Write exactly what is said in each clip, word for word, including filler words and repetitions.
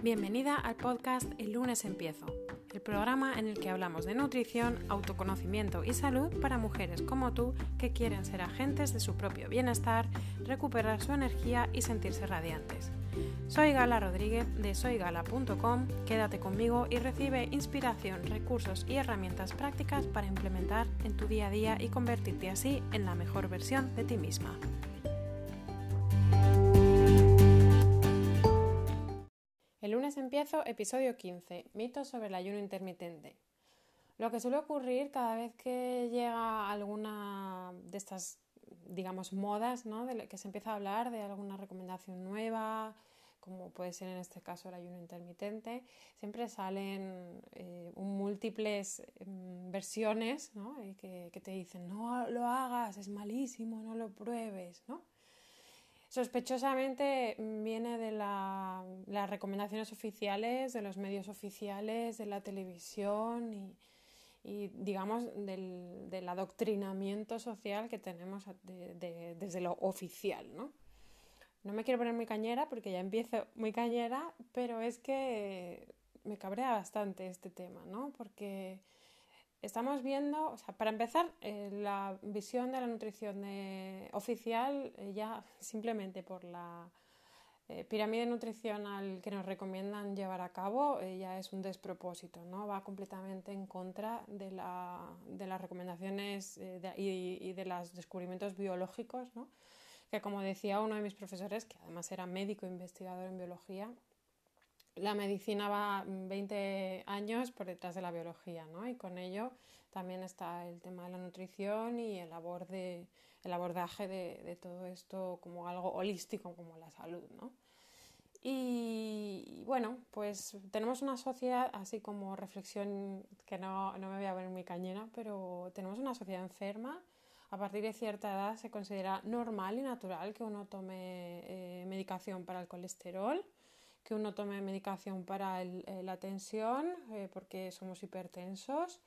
Bienvenida al podcast El lunes empiezo, el programa en el que hablamos de nutrición, autoconocimiento y salud para mujeres como tú que quieren ser agentes de su propio bienestar, recuperar su energía y sentirse radiantes. Soy Gala Rodríguez de soy gala punto com, quédate conmigo y recibe inspiración, recursos y herramientas prácticas para implementar en tu día a día y convertirte así en la mejor versión de ti misma. El lunes empiezo, episodio quince, mitos sobre el ayuno intermitente. Lo que suele ocurrir cada vez que llega alguna de estas, digamos, modas, ¿no?, de que se empieza a hablar de alguna recomendación nueva, como puede ser en este caso el ayuno intermitente, siempre salen eh, múltiples eh, versiones, ¿no?, que, que te dicen no lo hagas, es malísimo, no lo pruebes, ¿no? Sospechosamente viene de la, las recomendaciones oficiales, de los medios oficiales, de la televisión y, y digamos, del, del adoctrinamiento social que tenemos de, de, desde lo oficial, ¿no? No me quiero poner muy cañera porque ya empiezo muy cañera, pero es que me cabrea bastante este tema, ¿no? Porque estamos viendo, o sea, para empezar, eh, la visión de la nutrición de, oficial, eh, ya simplemente por la eh, pirámide nutricional que nos recomiendan llevar a cabo, eh, ya es un despropósito, ¿no? Va completamente en contra de, la, de las recomendaciones eh, de, y, y de los descubrimientos biológicos, ¿no? Que, como decía uno de mis profesores, que además era médico investigador en biología, la medicina va veinte años por detrás de la biología, ¿no? Y con ello también está el tema de la nutrición y el, aborde, el abordaje de, de todo esto como algo holístico, como la salud, ¿no? Y, y bueno, pues tenemos una sociedad, así como reflexión, que no, no me voy a ver muy cañera, pero tenemos una sociedad enferma. A partir de cierta edad se considera normal y natural que uno tome eh, medicación para el colesterol, que uno tome medicación para el, eh, la tensión, eh, porque somos hipertensos.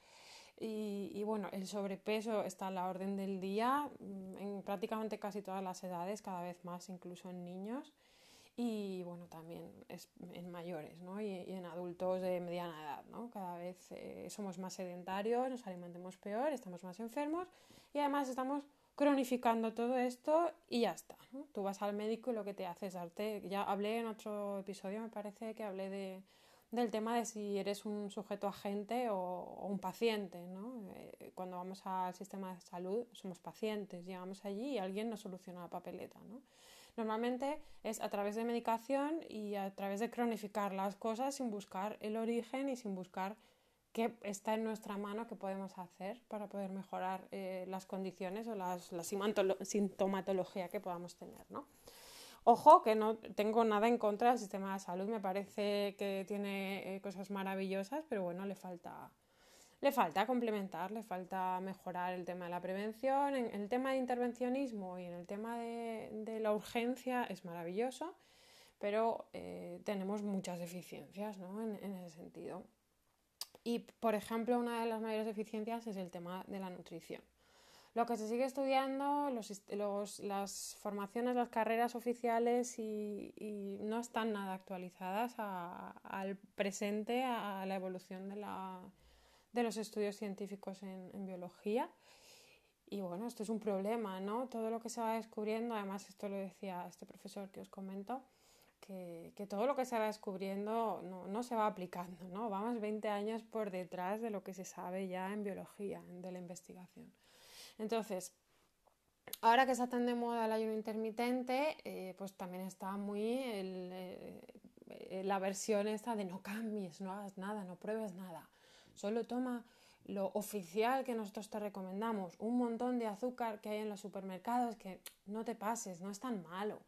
Y, y bueno, el sobrepeso está a la orden del día en prácticamente casi todas las edades, cada vez más, incluso en niños. Y bueno, también es en mayores, ¿no? y, y en adultos de mediana edad, ¿no? Cada vez eh, somos más sedentarios, nos alimentamos peor, estamos más enfermos y además estamos cronificando todo esto y ya está, ¿no? Tú vas al médico y lo que te hace es darte, ya hablé en otro episodio, me parece que hablé de, del tema de si eres un sujeto agente o, o un paciente, ¿no? Eh, cuando vamos al sistema de salud somos pacientes, llegamos allí y alguien nos soluciona la papeleta, ¿no? Normalmente es a través de medicación y a través de cronificar las cosas sin buscar el origen y sin buscar qué está en nuestra mano, qué podemos hacer para poder mejorar eh, las condiciones o las, la sintomatología que podamos tener, ¿no? Ojo, que no tengo nada en contra del sistema de salud, me parece que tiene eh, cosas maravillosas, pero bueno, le falta... Le falta complementar, le falta mejorar el tema de la prevención. En el tema de intervencionismo y en el tema de, de la urgencia es maravilloso, pero eh, tenemos muchas deficiencias, ¿no?, en, en ese sentido. Y, por ejemplo, una de las mayores deficiencias es el tema de la nutrición. Lo que se sigue estudiando, los, los, las formaciones, las carreras oficiales y, y no están nada actualizadas a, al presente, a la evolución de la... de los estudios científicos en, en biología. Y bueno, esto es un problema, ¿no? Todo lo que se va descubriendo, además esto lo decía este profesor que os comento, que, que todo lo que se va descubriendo no, no se va aplicando, ¿no? Vamos veinte años por detrás de lo que se sabe ya en biología, de la investigación. Entonces, ahora que está tan de moda el ayuno intermitente, eh, pues también está muy el, eh, la versión esta de no cambies, no hagas nada, no pruebes nada. Solo toma lo oficial que nosotros te recomendamos, un montón de azúcar que hay en los supermercados, que no te pases, no es tan malo.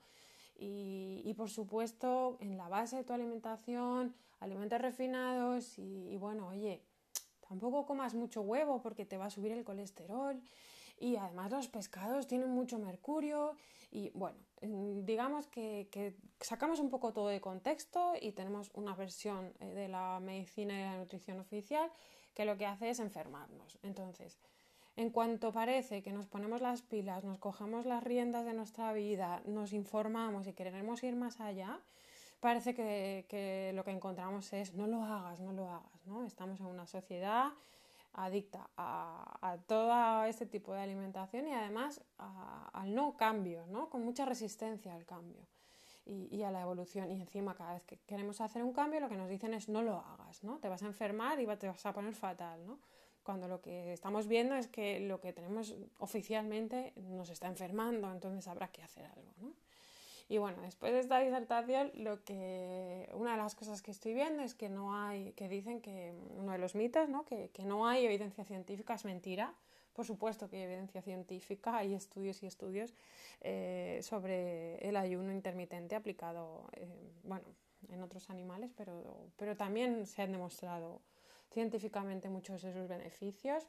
Y, y por supuesto, en la base de tu alimentación, alimentos refinados y, y bueno, oye, tampoco comas mucho huevo porque te va a subir el colesterol. Y además los pescados tienen mucho mercurio y bueno, digamos que, que sacamos un poco todo de contexto y tenemos una versión de la medicina y de la nutrición oficial que lo que hace es enfermarnos. Entonces, en cuanto parece que nos ponemos las pilas, nos cogemos las riendas de nuestra vida, nos informamos y queremos ir más allá, parece que, que lo que encontramos es no lo hagas, no lo hagas, ¿no? Estamos en una sociedad adicta a, a todo este tipo de alimentación y además a, al no cambio, ¿no? Con mucha resistencia al cambio y, y a la evolución. Y encima cada vez que queremos hacer un cambio lo que nos dicen es no lo hagas, ¿no? Te vas a enfermar y te vas a poner fatal, ¿no? Cuando lo que estamos viendo es que lo que tenemos oficialmente nos está enfermando, entonces habrá que hacer algo, ¿no? Y bueno, después de esta disertación, lo que una de las cosas que estoy viendo es que no hay, que dicen que uno de los mitos, ¿no? que, que no hay evidencia científica, es mentira. Por supuesto que hay evidencia científica, hay estudios y estudios eh, sobre el ayuno intermitente aplicado, eh, bueno, en otros animales, pero, pero también se han demostrado científicamente muchos de sus beneficios.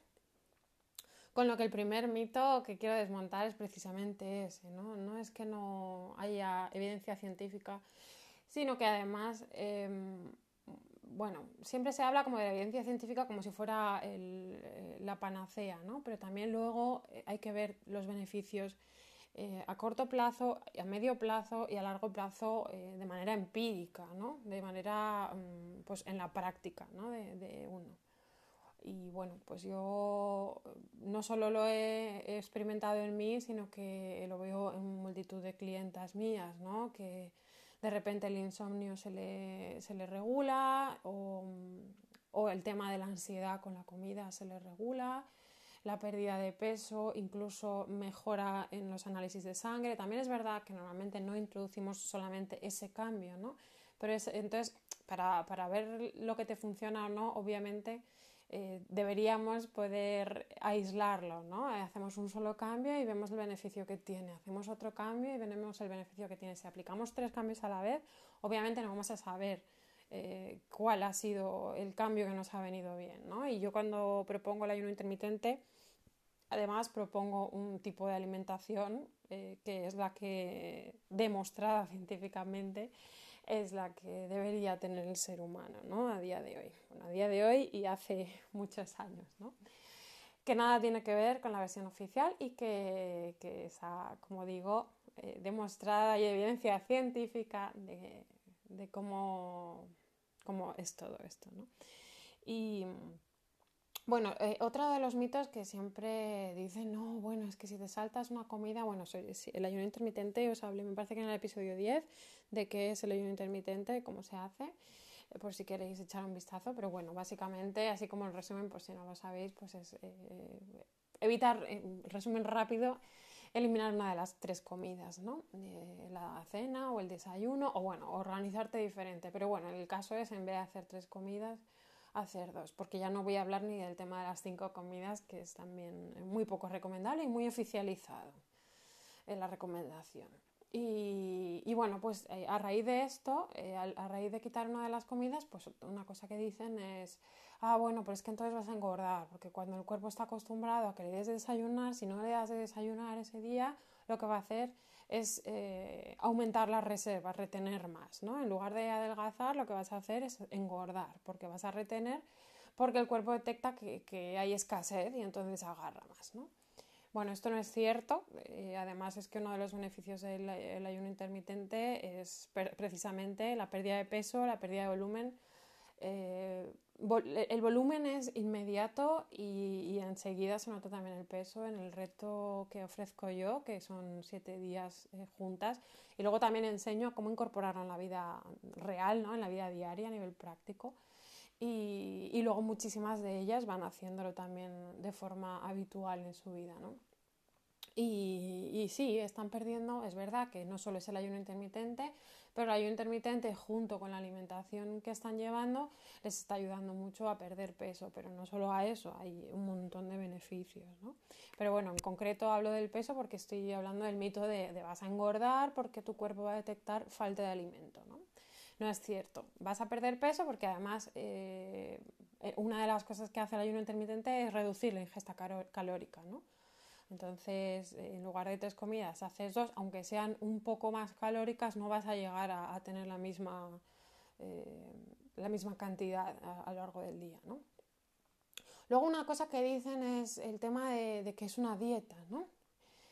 Con lo que el primer mito que quiero desmontar es precisamente ese, ¿no? No es que no haya evidencia científica, sino que además, eh, bueno, siempre se habla como de la evidencia científica como si fuera el, eh, la panacea, ¿no? Pero también luego hay que ver los beneficios eh, a corto plazo, a medio plazo y a largo plazo eh, de manera empírica, ¿no? De manera, pues en la práctica, ¿no? de, de uno. Y bueno, pues yo no solo lo he experimentado en mí, sino que lo veo en multitud de clientas mías, ¿no? Que de repente el insomnio se le, se le regula o, o el tema de la ansiedad con la comida se le regula, la pérdida de peso incluso mejora en los análisis de sangre. También es verdad que normalmente no introducimos solamente ese cambio, ¿no? Pero es, entonces, para, para ver lo que te funciona o no, obviamente Eh, deberíamos poder aislarlo, ¿no? Hacemos un solo cambio y vemos el beneficio que tiene, hacemos otro cambio y vemos el beneficio que tiene. Si aplicamos tres cambios a la vez, obviamente no vamos a saber eh, cuál ha sido el cambio que nos ha venido bien, ¿no? Y yo cuando propongo el ayuno intermitente, además propongo un tipo de alimentación eh, que es la que, demostrada científicamente, es la que debería tener el ser humano, ¿no? A día de hoy. Bueno, a día de hoy y hace muchos años, ¿no? Que nada tiene que ver con la versión oficial y que, que esa, como digo, eh, demostrada y evidencia científica de, de cómo, cómo es todo esto, ¿no? Y bueno, eh, otro de los mitos que siempre dicen, no, bueno, es que si te saltas una comida, bueno, el ayuno intermitente, os hablé, me parece que en el episodio diez, de qué es el ayuno intermitente, cómo se hace, eh, por si queréis echar un vistazo, pero bueno, básicamente, así como el resumen, por si no lo sabéis, pues es eh, evitar, en resumen rápido, eliminar una de las tres comidas, ¿no? Eh, la cena o el desayuno, o bueno, organizarte diferente, pero bueno, el caso es, en vez de hacer tres comidas, hacer dos, porque ya no voy a hablar ni del tema de las cinco comidas, que es también muy poco recomendable y muy oficializado en la recomendación. Y, y bueno, pues eh, a raíz de esto, eh, a, a raíz de quitar una de las comidas, pues una cosa que dicen es, ah, bueno, pero es que entonces vas a engordar, porque cuando el cuerpo está acostumbrado a que le des de desayunar, si no le das de desayunar ese día, lo que va a hacer es eh, aumentar las reservas, retener más, ¿no? En lugar de adelgazar, lo que vas a hacer es engordar, porque vas a retener, porque el cuerpo detecta que, que hay escasez y entonces agarra más, ¿no? Bueno, esto no es cierto, eh, además es que uno de los beneficios del el ayuno intermitente es precisamente la pérdida de peso, la pérdida de volumen. Eh, el volumen es inmediato y, y enseguida se nota también el peso en el reto que ofrezco yo, que son siete días eh, juntas, y luego también enseño cómo incorporarlo en la vida real, ¿no? En la vida diaria a nivel práctico. Y, y luego muchísimas de ellas van haciéndolo también de forma habitual en su vida, ¿no? Y, y sí, están perdiendo, es verdad que no solo es el ayuno intermitente, pero el ayuno intermitente junto con la alimentación que están llevando les está ayudando mucho a perder peso, pero no solo a eso, hay un montón de beneficios, ¿no? Pero bueno, en concreto hablo del peso porque estoy hablando del mito de, de vas a engordar porque tu cuerpo va a detectar falta de alimento, ¿no? No es cierto, vas a perder peso porque además eh, una de las cosas que hace el ayuno intermitente es reducir la ingesta calórica, ¿no? Entonces, en lugar de tres comidas, haces dos, aunque sean un poco más calóricas, no vas a llegar a, a tener la misma, eh, la misma cantidad a, a lo largo del día, ¿no? Luego una cosa que dicen es el tema de, de que es una dieta, ¿no?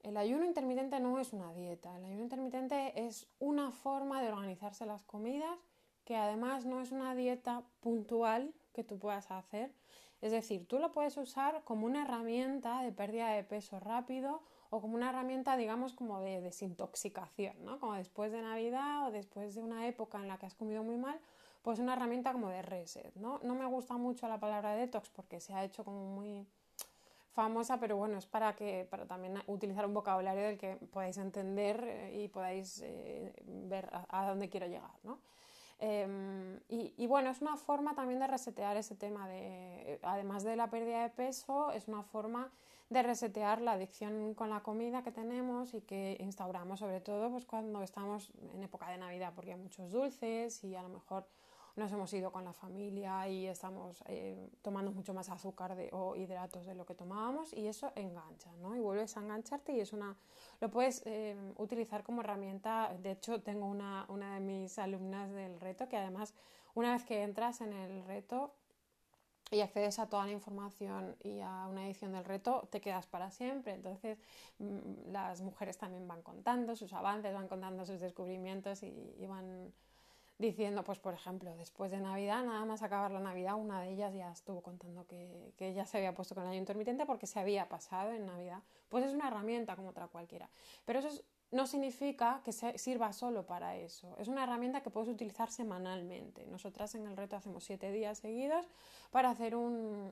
el ayuno intermitente no es una dieta, el ayuno intermitente es una forma de organizarse las comidas que además no es una dieta puntual que tú puedas hacer. Es decir, tú lo puedes usar como una herramienta de pérdida de peso rápido o como una herramienta, digamos, como de desintoxicación, ¿no? Como después de Navidad o después de una época en la que has comido muy mal, pues una herramienta como de reset, ¿no? No me gusta mucho la palabra detox porque se ha hecho como muy famosa, pero bueno, es para que para también utilizar un vocabulario del que podáis entender y podáis eh, ver a, a dónde quiero llegar, ¿no? Eh, y, y bueno, es una forma también de resetear ese tema de, además de la pérdida de peso, es una forma de resetear la adicción con la comida que tenemos y que instauramos sobre todo pues cuando estamos en época de Navidad, porque hay muchos dulces y a lo mejor nos hemos ido con la familia y estamos eh, tomando mucho más azúcar de, o hidratos de lo que tomábamos y eso engancha, ¿no? Y vuelves a engancharte y es una, lo puedes eh, utilizar como herramienta. De hecho, tengo una, una de mis alumnas del reto que además una vez que entras en el reto y accedes a toda la información y a una edición del reto, te quedas para siempre. Entonces, mmm, las mujeres también van contando sus avances, van contando sus descubrimientos y, y van diciendo, pues por ejemplo, después de Navidad, nada más acabar la Navidad, una de ellas ya estuvo contando que, que ya se había puesto con el ayuno intermitente porque se había pasado en Navidad. Pues es una herramienta como otra cualquiera. Pero eso es, no significa que se, sirva solo para eso. Es una herramienta que puedes utilizar semanalmente. Nosotras en el reto hacemos siete días seguidos para hacer un,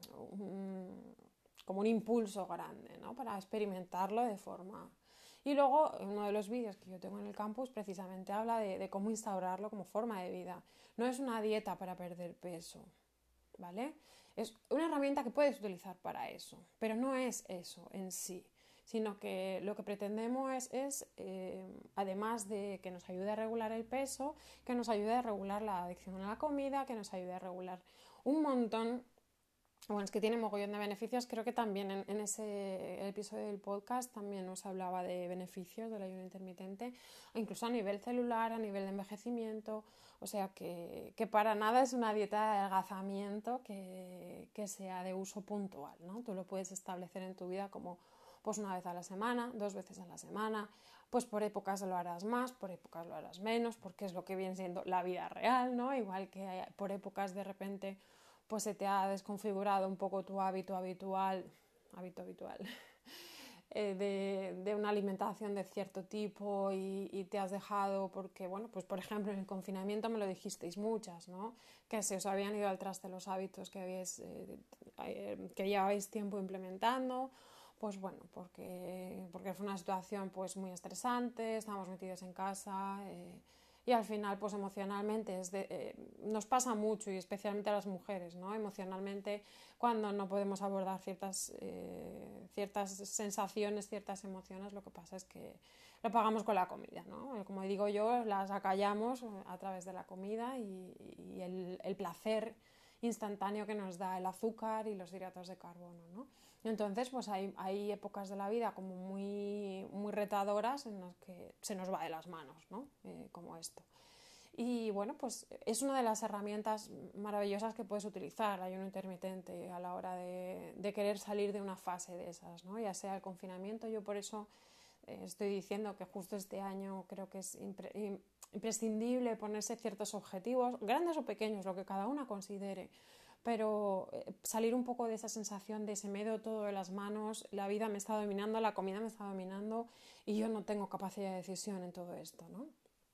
un como un impulso grande, ¿no? Para experimentarlo de forma... Y luego, uno de los vídeos que yo tengo en el campus precisamente habla de, de cómo instaurarlo como forma de vida. No es una dieta para perder peso, ¿vale? Es una herramienta que puedes utilizar para eso, pero no es eso en sí, sino que lo que pretendemos es, es eh, además de que nos ayude a regular el peso, que nos ayude a regular la adicción a la comida, que nos ayude a regular un montón. Bueno, es que tiene mogollón de beneficios. Creo que también en, en ese el episodio del podcast también nos hablaba de beneficios del ayuno intermitente, incluso a nivel celular, a nivel de envejecimiento. O sea que, que para nada es una dieta de adelgazamiento que, que sea de uso puntual, ¿no? Tú lo puedes establecer en tu vida como pues una vez a la semana, dos veces a la semana, pues por épocas lo harás más, por épocas lo harás menos, porque es lo que viene siendo la vida real, ¿no? Igual que hay, por épocas de repente pues se te ha desconfigurado un poco tu hábito habitual, hábito habitual, eh, de, de una alimentación de cierto tipo y, y te has dejado porque, bueno, pues por ejemplo en el confinamiento me lo dijisteis muchas, ¿no? Que se os habían ido al traste los hábitos que, habéis, eh, eh, que llevabais tiempo implementando, pues bueno, porque, porque fue una situación pues muy estresante, estábamos metidos en casa... Eh, y al final pues emocionalmente es de, eh, nos pasa mucho y especialmente a las mujeres, ¿no? Emocionalmente cuando no podemos abordar ciertas, eh, ciertas sensaciones, ciertas emociones, lo que pasa es que lo pagamos con la comida, ¿no? Como digo yo, las acallamos a través de la comida y, y el, el placer instantáneo que nos da el azúcar y los hidratos de carbono, ¿no? Entonces, pues hay, hay épocas de la vida como muy, muy retadoras en las que se nos va de las manos, ¿no? Eh, como esto. Y bueno, pues es una de las herramientas maravillosas que puedes utilizar, el ayuno intermitente, a la hora de, de querer salir de una fase de esas, ¿no? Ya sea el confinamiento. Yo por eso eh, estoy diciendo que justo este año creo que es impre, imprescindible ponerse ciertos objetivos, grandes o pequeños, lo que cada una considere, pero salir un poco de esa sensación de se me dio todo de las manos, la vida me está dominando, la comida me está dominando y yo no tengo capacidad de decisión en todo esto, ¿no?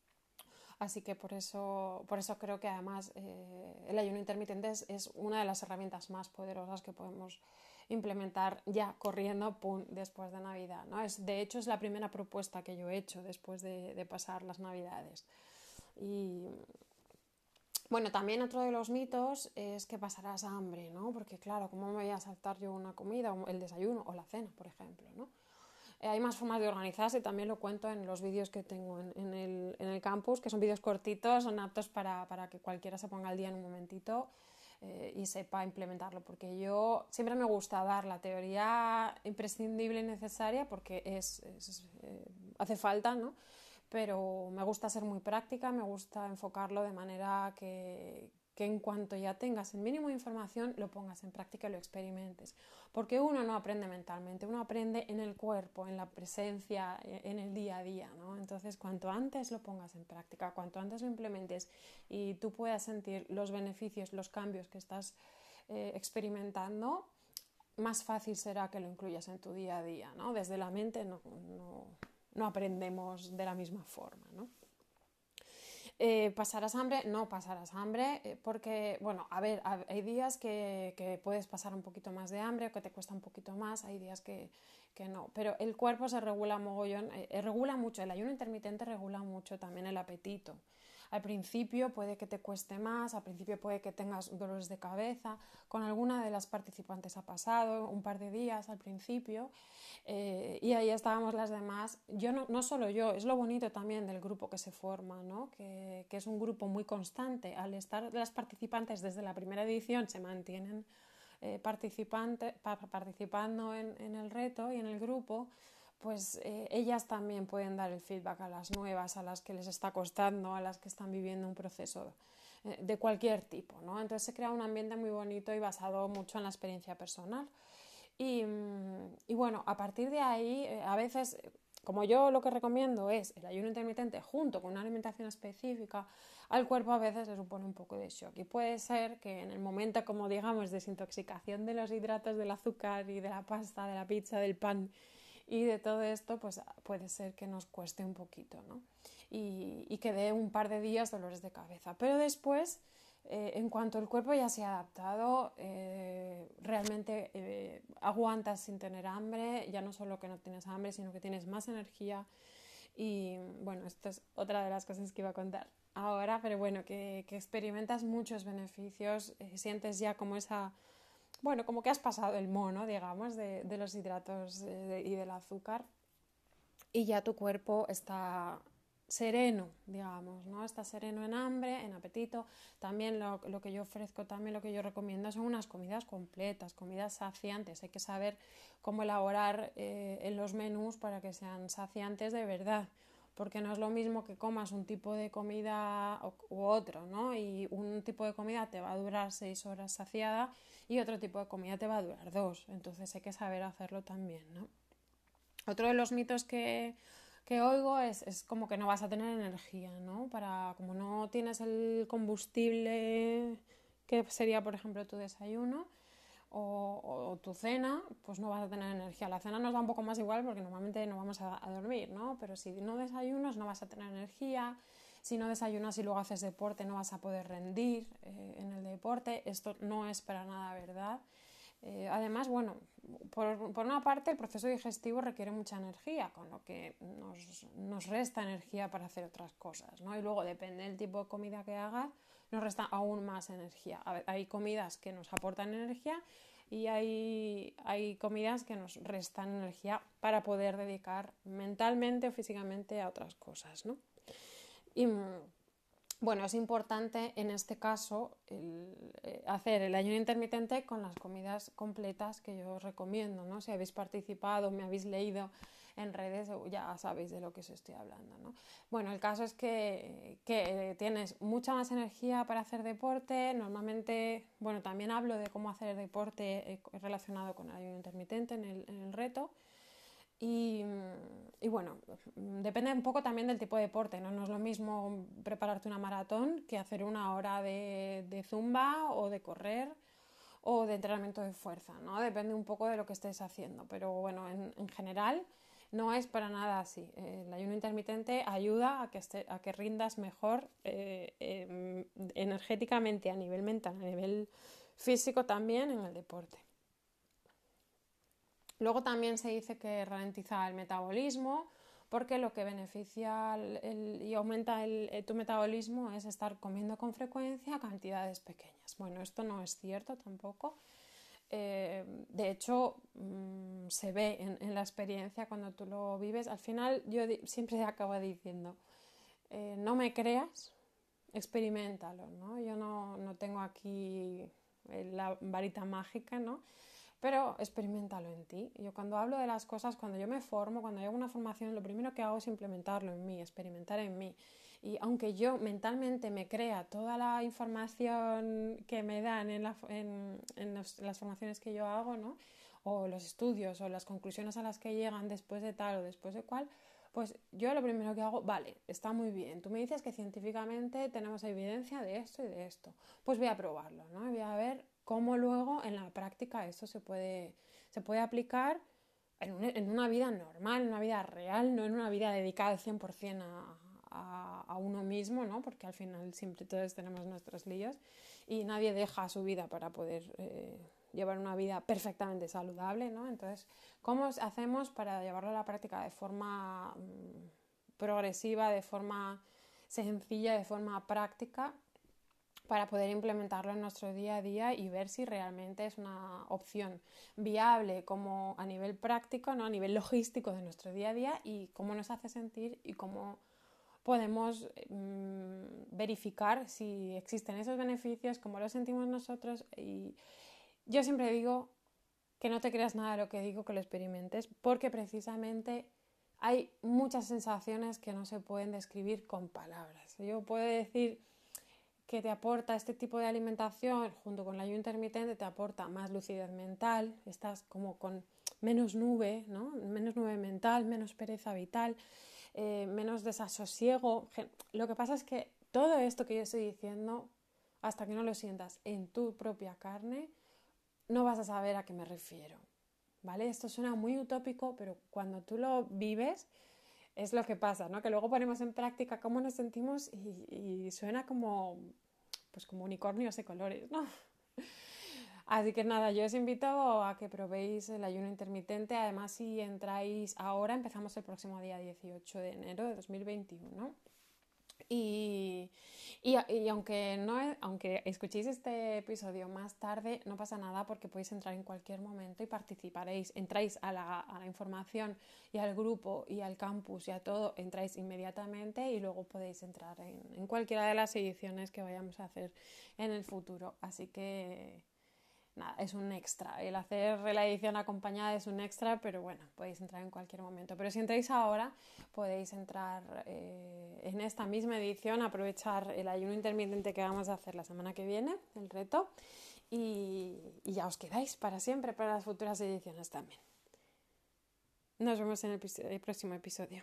Así que por eso, por eso creo que además eh, el ayuno intermitente es, es una de las herramientas más poderosas que podemos implementar ya corriendo pum, después de Navidad, ¿no? Es, de hecho es la primera propuesta que yo he hecho después de, de pasar las Navidades. Y bueno, también otro de los mitos es que pasarás hambre, ¿no? Porque claro, ¿cómo me voy a saltar yo una comida, el desayuno o la cena, por ejemplo, ¿no? Eh, hay más formas de organizarse, también lo cuento en los vídeos que tengo en, en, el, en el campus, que son vídeos cortitos, son aptos para, para que cualquiera se ponga al día en un momentito eh, y sepa implementarlo, porque yo siempre me gusta dar la teoría imprescindible y necesaria porque es, es, eh, hace falta, ¿no? Pero me gusta ser muy práctica, me gusta enfocarlo de manera que, que en cuanto ya tengas el mínimo de información lo pongas en práctica y lo experimentes, porque uno no aprende mentalmente, uno aprende en el cuerpo, en la presencia, en el día a día, ¿no? Entonces cuanto antes lo pongas en práctica, cuanto antes lo implementes y tú puedas sentir los beneficios, los cambios que estás eh, experimentando, más fácil será que lo incluyas en tu día a día, ¿no? Desde la mente no, no, no aprendemos de la misma forma, ¿no? Eh, ¿Pasarás hambre? No pasarás hambre, eh, porque, bueno, a ver, hay días que, que puedes pasar un poquito más de hambre o que te cuesta un poquito más, hay días que, que no, pero el cuerpo se regula mogollón, eh, regula mucho, el ayuno intermitente regula mucho también el apetito. Al principio puede que te cueste más, al principio puede que tengas dolores de cabeza, con alguna de las participantes ha pasado un par de días al principio, eh, y ahí estábamos las demás. Yo no, no solo yo, es lo bonito también del grupo que se forma, ¿no? que, que es un grupo muy constante. Al estar las participantes desde la primera edición se mantienen eh, participante, pa, participando en, en el reto y en el grupo, pues eh, ellas también pueden dar el feedback a las nuevas, a las que les está costando, a las que están viviendo un proceso eh, de cualquier tipo, ¿no? Entonces se crea un ambiente muy bonito y basado mucho en la experiencia personal. Y, y bueno, a partir de ahí, eh, a veces, como yo lo que recomiendo es el ayuno intermitente junto con una alimentación específica, al cuerpo a veces le supone un poco de shock. Y puede ser que en el momento, como digamos, desintoxicación de los hidratos, del azúcar y de la pasta, de la pizza, del pan y de todo esto, pues puede ser que nos cueste un poquito, ¿no? Y, y que dé un par de días dolores de cabeza. Pero después, eh, en cuanto el cuerpo ya se ha adaptado, eh, realmente eh, aguantas sin tener hambre, ya no solo que no tienes hambre, sino que tienes más energía. Y bueno, esto es otra de las cosas que iba a contar ahora, pero bueno, que, que experimentas muchos beneficios, eh, sientes ya como esa... Bueno, como que has pasado el mono, digamos, de, de los hidratos de, y del azúcar, y ya tu cuerpo está sereno, digamos, ¿no? Está sereno en hambre, en apetito. También lo, lo que yo ofrezco, también lo que yo recomiendo son unas comidas completas, comidas saciantes. Hay que saber cómo elaborar eh, en los menús para que sean saciantes de verdad, porque no es lo mismo que comas un tipo de comida u otro, ¿no? Y un tipo de comida te va a durar seis horas saciada y otro tipo de comida te va a durar dos. Entonces hay que saber hacerlo también, ¿no? Otro de los mitos que, que oigo es, es como que no vas a tener energía, ¿no? Para, como no tienes el combustible que sería, por ejemplo, tu desayuno o, o tu cena, pues no vas a tener energía. La cena nos da un poco más igual porque normalmente no vamos a, a dormir, ¿no? Pero si no desayunas no vas a tener energía. Si no desayunas y luego haces deporte no vas a poder rendir eh, en el deporte. Esto no es para nada verdad. Eh, además, bueno, por, por una parte el proceso digestivo requiere mucha energía, con lo que nos, nos resta energía para hacer otras cosas, ¿no? Y luego depende del tipo de comida que hagas, nos resta aún más energía. A ver, hay comidas que nos aportan energía y hay, hay comidas que nos restan energía para poder dedicar mentalmente o físicamente a otras cosas, ¿no? Y bueno, es importante en este caso el, eh, hacer el ayuno intermitente con las comidas completas que yo os recomiendo, ¿no? Si habéis participado, me habéis leído en redes, ya sabéis de lo que os estoy hablando, ¿no? Bueno, el caso es que, que tienes mucha más energía para hacer deporte. Normalmente, bueno, también hablo de cómo hacer deporte eh, relacionado con el ayuno intermitente en el, en el reto. Y, y bueno, depende un poco también del tipo de deporte, ¿no? No es lo mismo prepararte una maratón que hacer una hora de, de zumba o de correr o de entrenamiento de fuerza, ¿no? Depende un poco de lo que estés haciendo, pero bueno, en, en general no es para nada así. El ayuno intermitente ayuda a que, esté, a que rindas mejor eh, eh, energéticamente, a nivel mental, a nivel físico también en el deporte. Luego también se dice que ralentiza el metabolismo, porque lo que beneficia el, el, y aumenta el, el, tu metabolismo es estar comiendo con frecuencia a cantidades pequeñas. Bueno, esto no es cierto tampoco. Eh, de hecho, mmm, se ve en, en la experiencia cuando tú lo vives. Al final yo di- siempre acabo diciendo, eh, no me creas, experiméntalo, ¿no? Yo no, no tengo aquí la varita mágica, ¿no? Pero experiméntalo en ti. Yo cuando hablo de las cosas, cuando yo me formo, cuando hago una formación, lo primero que hago es implementarlo en mí, experimentar en mí. Y aunque yo mentalmente me crea toda la información que me dan en, la, en, en los, las formaciones que yo hago, ¿no? O los estudios o las conclusiones a las que llegan después de tal o después de cual, pues yo lo primero que hago, vale, está muy bien, tú me dices que científicamente tenemos evidencia de esto y de esto, pues voy a probarlo, ¿no? Y voy a ver cómo luego en la práctica esto se puede, se puede aplicar en, un, en una vida normal, en una vida real, no en una vida dedicada al cien por ciento a, a, a uno mismo, ¿no? Porque al final siempre todos tenemos nuestros líos y nadie deja su vida para poder eh, llevar una vida perfectamente saludable, ¿no? Entonces, ¿cómo hacemos para llevarlo a la práctica de forma mmm, progresiva, de forma sencilla, de forma práctica, para poder implementarlo en nuestro día a día y ver si realmente es una opción viable como a nivel práctico, ¿no? A nivel logístico de nuestro día a día y cómo nos hace sentir y cómo podemos mmm, verificar si existen esos beneficios, cómo lo sentimos nosotros. Y yo siempre digo que no te creas nada de lo que digo, que lo experimentes, porque precisamente hay muchas sensaciones que no se pueden describir con palabras. Yo puedo decir que te aporta este tipo de alimentación junto con el ayuno intermitente, te aporta más lucidez mental, estás como con menos nube, ¿no? Menos nube mental, menos pereza vital, eh, menos desasosiego. Lo que pasa es que todo esto que yo estoy diciendo, hasta que no lo sientas en tu propia carne, no vas a saber a qué me refiero, ¿vale? Esto suena muy utópico, pero cuando tú lo vives es lo que pasa, ¿no? Que luego ponemos en práctica cómo nos sentimos y, y suena como, pues como unicornios de colores, ¿no? Así que nada, yo os invito a que probéis el ayuno intermitente. Además, si entráis ahora, empezamos el próximo día dieciocho de enero de dos mil veintiuno. Y, y, y aunque, no, aunque escuchéis este episodio más tarde, no pasa nada porque podéis entrar en cualquier momento y participaréis. Entráis a la, a la información y al grupo y al campus y a todo, entráis inmediatamente y luego podéis entrar en, en cualquiera de las ediciones que vayamos a hacer en el futuro. Así que nada, es un extra. El hacer la edición acompañada es un extra, pero bueno, podéis entrar en cualquier momento. Pero si entráis ahora, podéis entrar eh, en esta misma edición, aprovechar el ayuno intermitente que vamos a hacer la semana que viene, el reto, y, y ya os quedáis para siempre, para las futuras ediciones también. Nos vemos en el, el próximo episodio.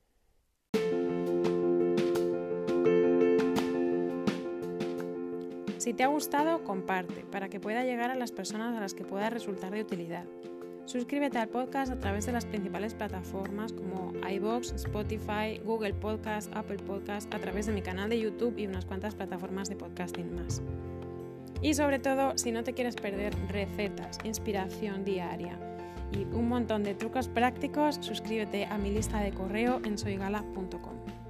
Si te ha gustado, comparte, para que pueda llegar a las personas a las que pueda resultar de utilidad. Suscríbete al podcast a través de las principales plataformas como iVoox, Spotify, Google Podcast, Apple Podcast, a través de mi canal de YouTube y unas cuantas plataformas de podcasting más. Y sobre todo, si no te quieres perder recetas, inspiración diaria y un montón de trucos prácticos, suscríbete a mi lista de correo en soygala punto com.